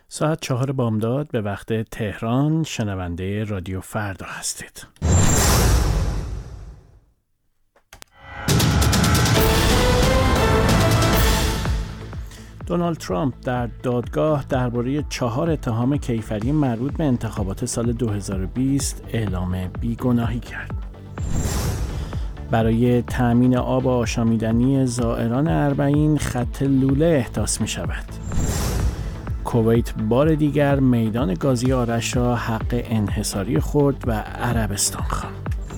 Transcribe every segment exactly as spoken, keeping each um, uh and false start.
ساعت چهار بامداد به وقت تهران شنونده رادیو فردا هستید. دونالد ترامپ در دادگاه درباره چهار اتهام کیفری مربوط به انتخابات سال دو هزار و بیست اعلام بیگناهی کرد. برای تأمین آب آشامیدنی زائران اربعین خط لوله احداث می شود. کویت بار دیگر میدان گازی آرش را حق انحصاری خورد و عربستان خواند.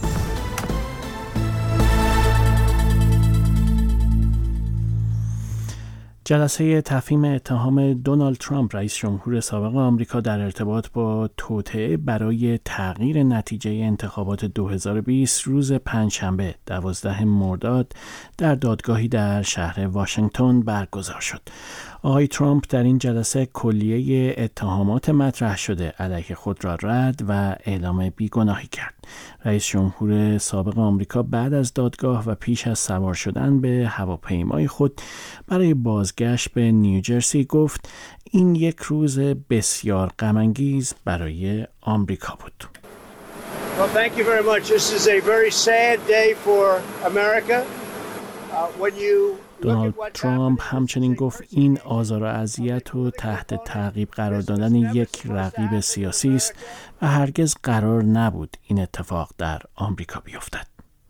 جلسه تفهیم اتهام دونالد ترامپ رئیس جمهور سابق آمریکا در ارتباط با توطئه برای تغییر نتیجه انتخابات دو هزار و بیست روز پنجشنبه دوازدهم مرداد در دادگاهی در شهر واشنگتن برگزار شد. آقای ترامپ در این جلسه کلیه اتهامات مطرح شده علیه خود را رد و اعلام بیگناهی کرد. رئیس جمهور سابق آمریکا بعد از دادگاه و پیش از سوار شدن به هواپیمای خود برای بازگشت به نیوجرسی گفت این یک روز بسیار غم‌انگیز برای آمریکا بود. Well, thank you very much. This is a very sad day for America. Uh, when you دونالد ترامپ همچنین گفت این آزار و اذیت و تحت تعقیب قرار دادن یک رقیب سیاسی است و هرگز قرار نبود این اتفاق در آمریکا بیفتد.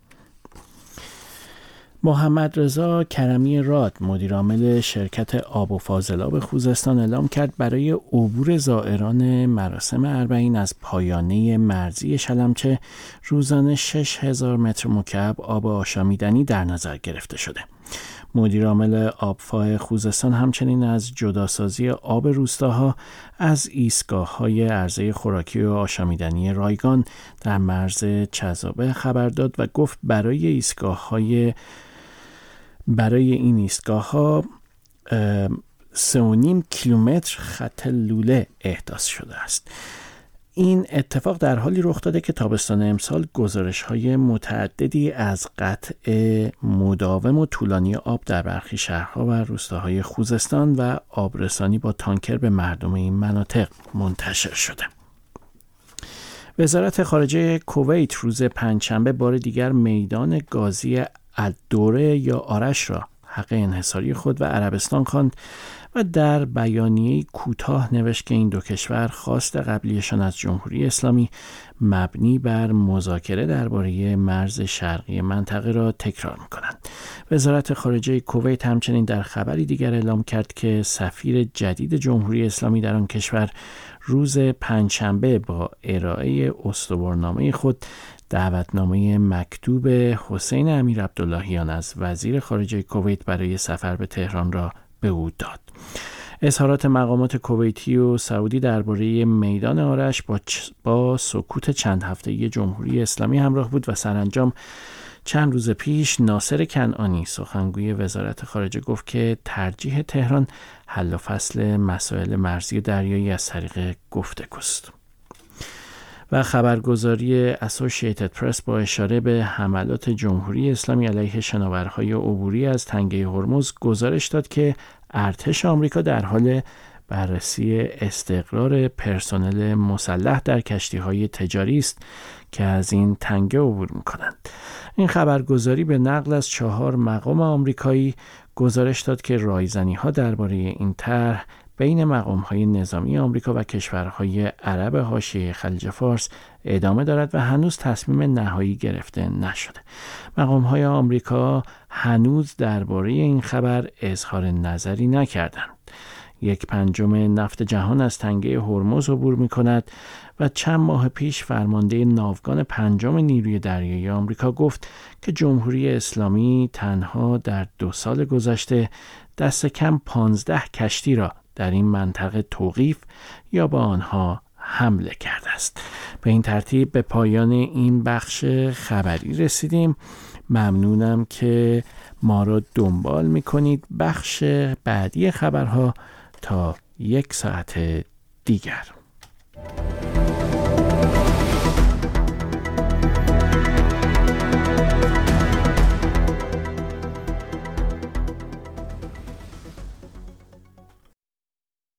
محمد رضا کرمی راد مدیر عامل شرکت آب و فاضلاب خوزستان اعلام کرد برای عبور زائران مراسم اربعین از پایانه مرزی شلمچه روزانه شش هزار متر مکعب آب آشامیدنی در نظر گرفته شده. مدیر عامل آبفاه خوزستان همچنین از جداسازی آب روستاها از ایستگاه‌های عرضه خوراکی و آشامیدنی رایگان در مرز چزابه خبر داد و گفت برای ایستگاه‌های برای این ایستگاه‌ها سه و نیم کیلومتر خط لوله احداث شده است. این اتفاق در حالی رخ داده که تابستان امسال گزارش‌های متعددی از قطع مداوم و طولانی آب در برخی شهرها و روستاهای خوزستان و آبرسانی با تانکر به مردم این مناطق منتشر شده. وزارت خارجه کویت روز پنجشنبه بار دیگر میدان گازی الدوره یا آرش را حق انحصاری خود و عربستان خواند و در بیانیه کوتاه نوشت که این دو کشور خواست قبلیشان از جمهوری اسلامی مبنی بر مذاکره درباره مرز شرقی منطقه را تکرار می‌کنند. وزارت خارجه کویت همچنین در خبری دیگر اعلام کرد که سفیر جدید جمهوری اسلامی در آن کشور روز پنجشنبه با ارائه استوارنامه خود دعوتنامه مکتوب حسین امیر عبداللهیان از وزیر خارجه کویت برای سفر به تهران را به او داد. اظهارات مقامات کویتی و سعودی درباره میدان آرش با, با سکوت چند هفته‌ای جمهوری اسلامی همراه بود و سرانجام چند روز پیش ناصر کنعانی سخنگوی وزارت خارجه گفت که ترجیح تهران حل و فصل مسائل مرزی دریایی از طریق گفتگوست. و خبرگزاری اسوسییتد پرس با اشاره به حملات جمهوری اسلامی علیه شناورهای عبوری از تنگه هرمز گزارش داد که ارتش آمریکا در حال بررسی استقرار پرسنل مسلح در کشتی‌های تجاری است که از این تنگه عبور می‌کنند. این خبرگزاری به نقل از چهار مقام آمریکایی گزارش داد که رایزنی‌ها درباره این طرح بین مقام‌های نظامی آمریکا و کشورهای عرب حاشیه خلیج فارس ادامه دارد و هنوز تصمیم نهایی گرفته نشده. مقام‌های آمریکا هنوز درباره این خبر اظهار نظری نکردند. یک پنجم نفت جهان از تنگه هرمز عبور می‌کند و چند ماه پیش فرمانده ناوگان پنجم نیروی دریایی آمریکا گفت که جمهوری اسلامی تنها در دو سال گذشته دست کم پانزده کشتی را در این منطقه توقیف یا با آنها حمله کرده است. به این ترتیب به پایان این بخش خبری رسیدیم. ممنونم که ما را دنبال می‌کنید. بخش بعدی خبرها تا یک ساعت دیگر.